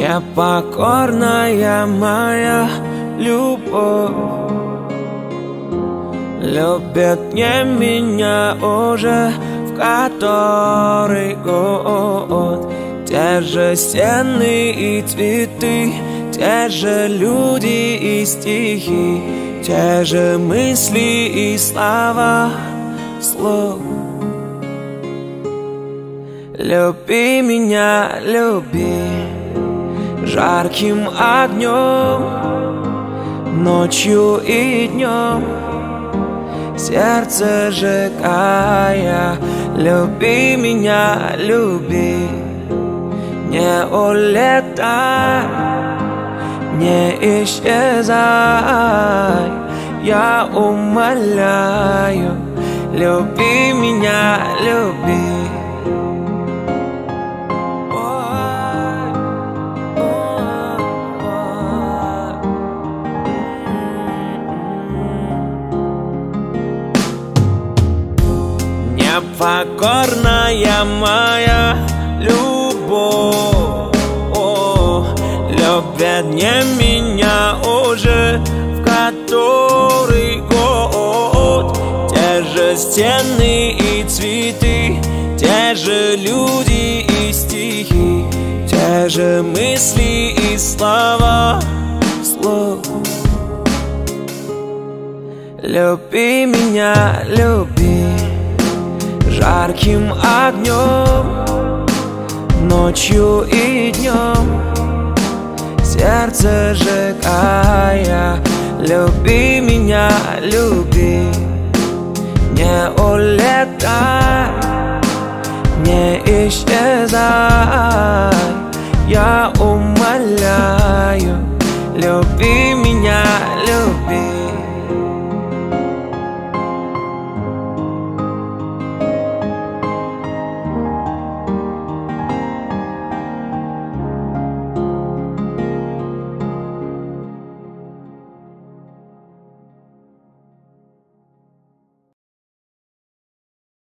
Непокорная моя любовь любит не меня уже в который год. Те же стены и цветы, те же люди и стихи, те же мысли и слова вслух. Люби меня, люби жарким огнем, ночью и днем, сердце сжигая. Люби меня, люби, не улетай, не исчезай, я умоляю. Люби меня, люби. Непокорная моя любовь любит не меня уже в который год. Те же стены и цветы, те же люди и стихи, те же мысли и слова вслух. Люби меня, люби жарким огнем, ночью и днем, сердце сжигая. Люби меня, люби, не улетай, не исчезай, я умоляю. Люби меня.